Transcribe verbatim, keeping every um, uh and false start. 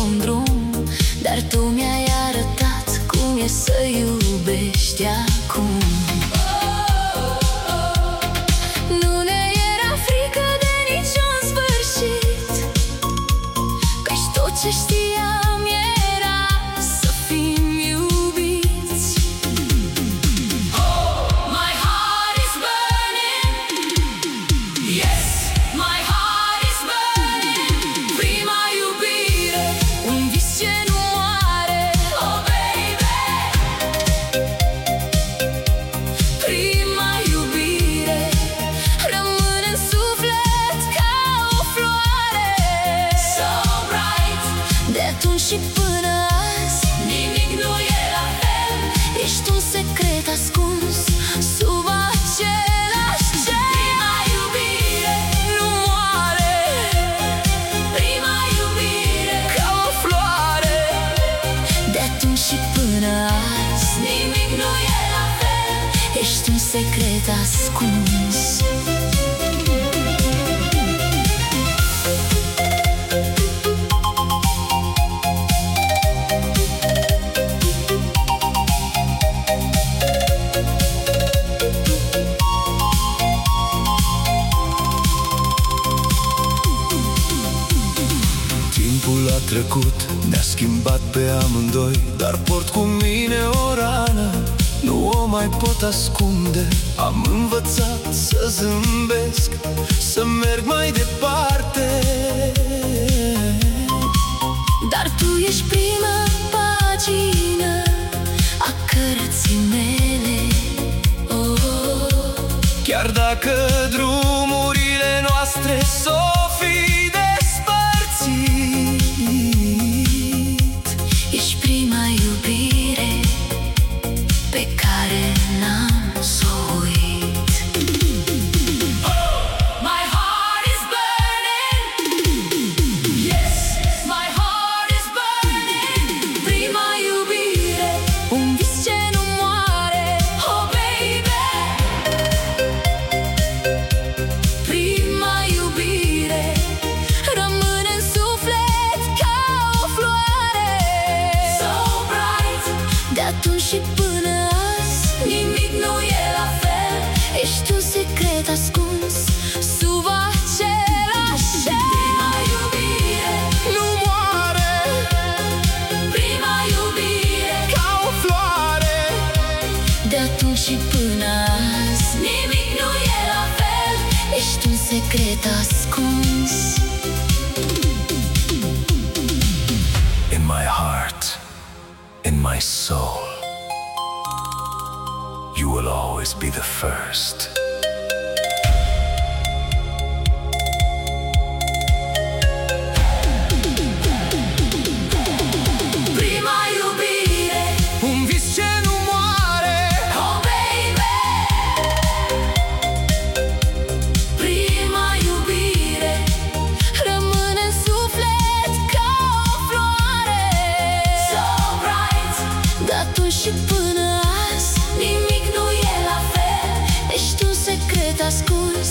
luăm drum, dar tu mi-ai arătat cum e să iubești acum. Nu ne era frică de niciun sfârșit, căci tot ce știam era să fim iubiți. Oh, my heart is burning. Yes, my heart is burning. Prima iubire, un vis ce nu moare. Oh, baby. Prima iubire rămâne în suflet ca o floare. So bright. De atunci și până azi nimic nu e la fel. Ești un secret ascuns sub același cer. Prima iubire nu moare. Prima iubire ca o floare. De atunci și până azi nimic nu e la fel. Ești un secret ascuns. Timpul a trecut, ne-a schimbat pe amândoi, dar port cu mine o rană, nu o mai pot ascunde. Am învățat să zâmbesc, să merg mai departe. Dar tu ești prima pagină a cărții mele. Oh, Chiar dacă drumurile noastre s-o fi despărțit, ești prima iubire pe care n-am să o uit. Oh, my heart is burning. Yes, my heart is burning. Prima iubire, un vis ce nu moare. Oh, baby. Prima iubire rămâne în suflet ca o floare. So bright. De atunci și până azi nimic nu e la fel. Ești un secret ascuns sub același cer. Prima iubire nu moare. Prima iubire ca o floare. de atunci și până azi nimic nu e la fel. Ești un secret ascuns. In my heart, in my soul, you will always be the first. Prima iubire, Un vis ce nu moare. oh baby. Prima iubire rămâne în suflet ca o floare. So bright. De atunci și până azi nimic nu e la fel. Ești un secret ascuns